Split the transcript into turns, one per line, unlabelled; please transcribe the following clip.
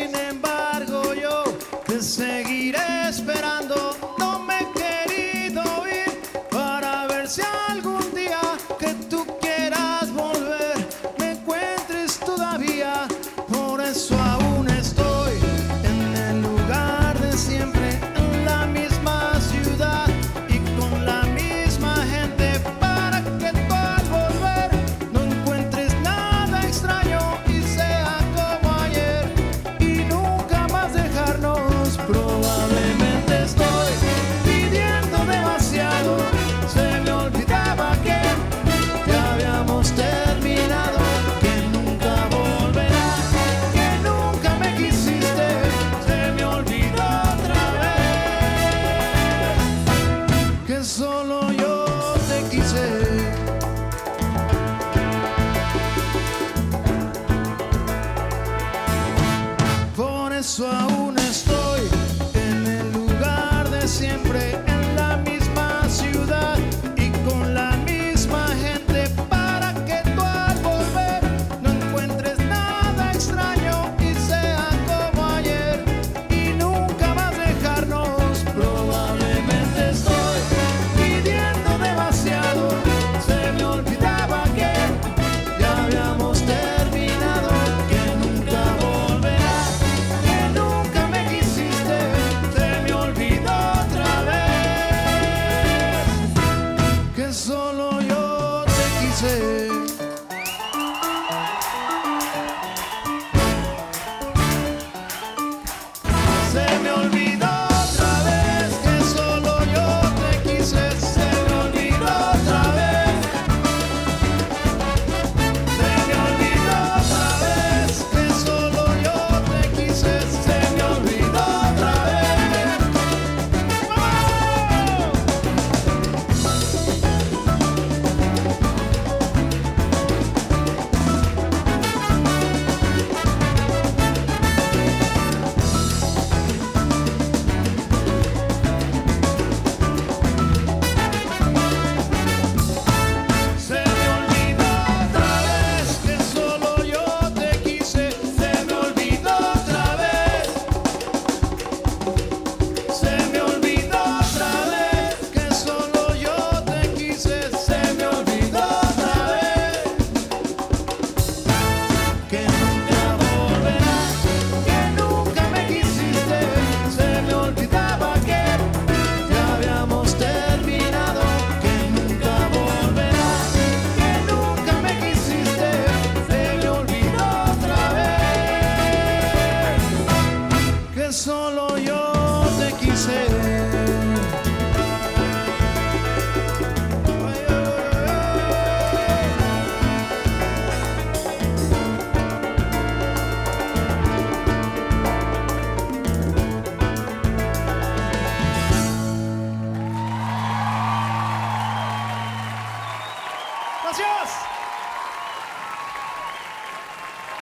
sin embargo yo te seguiré esperando. No me he querido ir para ver si algún día que tú quieras volver me encuentres todavía. Por eso aún estoy en el lugar de siempre, en la misma ciudad y con la misma gente, para que tú al volver no encuentres nada extraño y sea como ayer y nunca más dejarnos. Probablemente estoy pidiendo demasiado, se me olvidaba que ya habíamos terminado, que nunca volverá, que nunca me quisiste, se me olvidó otra vez, que solo yo te quise. Por eso